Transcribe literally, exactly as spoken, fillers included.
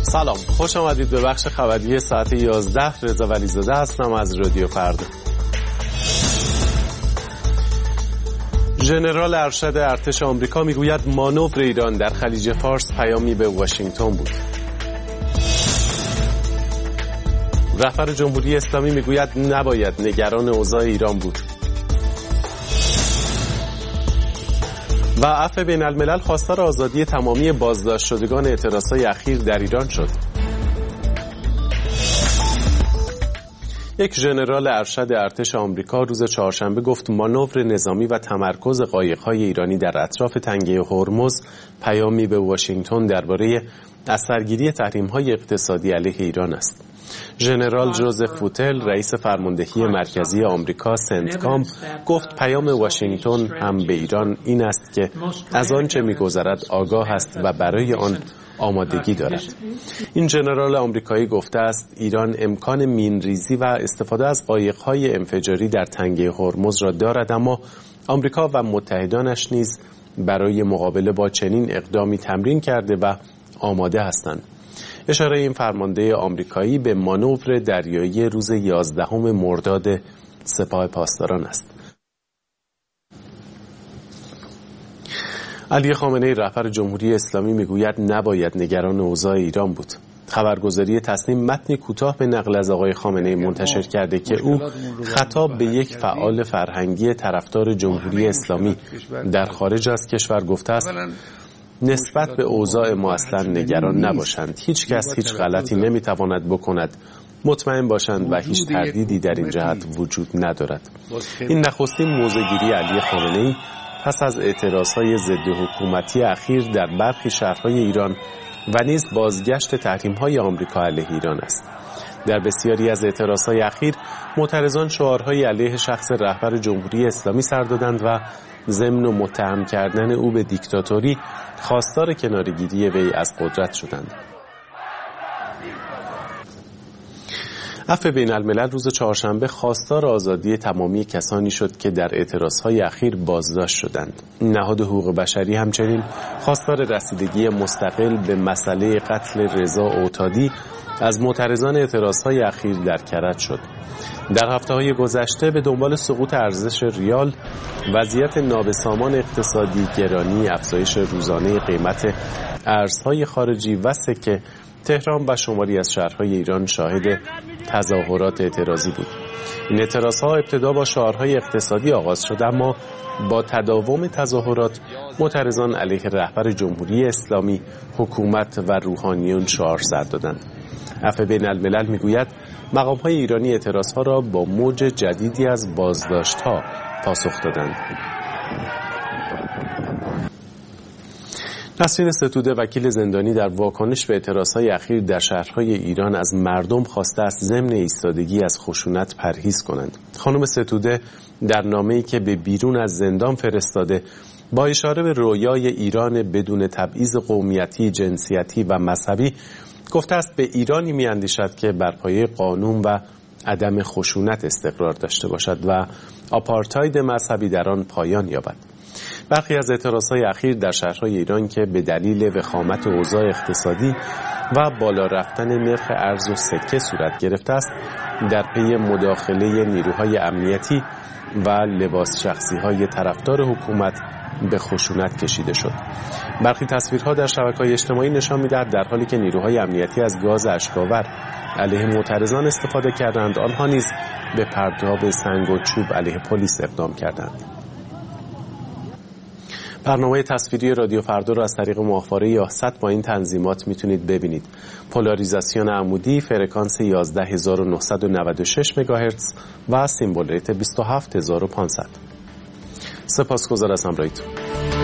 سلام، خوش آمدید به بخش خبری ساعت یازده. رضا ولیزاده هستم از رادیو فردا. ژنرال ارشد ارتش آمریکا میگوید مانور ایران در خلیج فارس پیامی به واشنگتن بود. رهبر جمهوری اسلامی میگوید نباید نگران اوضاع ایران بود. و عفو بین الملل خواستار آزادی تمامی بازداشت شدگان اعتراضهای اخیر در ایران شد. یک ژنرال ارشد ارتش آمریکا روز چهارشنبه گفت مانور نظامی و تمرکز قایق‌های ایرانی در اطراف تنگه هرمز پیامی به واشنگتن درباره اثرگیری تحریم‌های اقتصادی علیه ایران است. ژنرال جوزف فوتل رئیس فرماندهی مرکزی آمریکا سنتکام گفت پیام واشنگتن هم به ایران این است که از آنچه می‌گذرد آگاه است و برای آن آمادگی دارد. این ژنرال آمریکایی گفته است ایران امکان مینریزی و استفاده از قایق‌های انفجاری در تنگه هرمز را دارد، اما آمریکا و متحدانش نیز برای مقابله با چنین اقدامی تمرین کرده و آماده هستند. اشاره این فرمانده آمریکایی به مانور دریایی روز یازدهم مرداد سپاه پاسداران است. علی خامنه‌ای رهبر جمهوری اسلامی میگوید نباید نگران اوضاع ایران بود. خبرگزاری تصنیم متنی کوتاه به نقل از آقای خامنه‌ای منتشر کرده که او خطاب به یک فعال فرهنگی طرفدار جمهوری اسلامی در خارج از کشور گفته است نسبت به اوضاع ما اصلا نگران نباشند. هیچ کس هیچ غلطی نمیتواند بکند. مطمئن باشند و هیچ تردیدی در این جهت وجود ندارد. این نخستین موضع‌گیری علی خامنه‌ای پس از اعتراضهای ضد حکومتی اخیر در برخی شهرهای ایران و نیز بازگشت تحریم‌های آمریکا علیه ایران است. در بسیاری از اعتراضهای اخیر معترضان شعارهای علیه شخص رهبر جمهوری اسلامی سر دادند و ضمن و متهم کردن او به دیکتاتوری خواستار کناره‌گیری وی از قدرت شدند. عفو بین الملل روز چهارشنبه خواستار آزادی تمامی کسانی شد که در اعتراضهای اخیر بازداشت شدند. نهاد حقوق بشری همچنین خواستار رسیدگی مستقل به مسئله قتل رضا اوتادی از معترضان اعتراضهای اخیر در کرج شد. در هفته‌های گذشته به دنبال سقوط ارزش ریال، وضعیت نابسامان اقتصادی، گرانی، افزایش روزانه قیمت ارزهای خارجی و سکه، تهران و شماری از شهرهای ایران شاهد تظاهرات اعتراضی بود. این اعتراضها ابتدا با شعارهای اقتصادی آغاز شد، اما با تداوم تظاهرات معترضان علیه رهبر جمهوری اسلامی، حکومت و روحانیون شعار سر دادند. عفو بین الملل میگوید مقام‌های ایرانی اعتراضها را با موج جدیدی از بازداشت‌ها پاسخ دادند. نسرین ستوده وکیل زندانی در واکنش به اعتراضهای اخیر در شهرهای ایران از مردم خواسته است ضمن ایستادگی از خشونت پرهیز کنند. خانم ستوده در نامه‌ای که به بیرون از زندان فرستاده با اشاره به رویای ایران بدون تبعیض قومیتی، جنسیتی و مذهبی گفته است به ایرانی می‌اندیشد که بر پایه قانون و عدم خشونت استقرار داشته باشد و آپارتاید مذهبی در آن پایان یابد. برخی از اعتراضهای اخیر در شهرهای ایران که به دلیل وخامت اوضاع اقتصادی و بالا رفتن نرخ ارز و سکه صورت گرفته است در پی مداخله نیروهای امنیتی و لباس شخصی‌های طرفدار حکومت به خشونت کشیده شد. برخی تصویرها در شبکه‌های اجتماعی نشان می‌دهد در حالی که نیروهای امنیتی از گاز اشک‌آور علیه معترضان استفاده کردند، آنها نیز به پرتاب سنگ و چوب علیه پلیس اقدام کردند. برنامه تصویری رادیو فردا را از طریق ماهواره یاست با این تنظیمات میتونید ببینید. پولاریزاسیون عمودی، فرکانس یازده هزار و نهصد و نود و شش مگاهرتز و سیمبل ریت بیست و هفت هزار و پانصد. سپاسگزار از همراهیتون.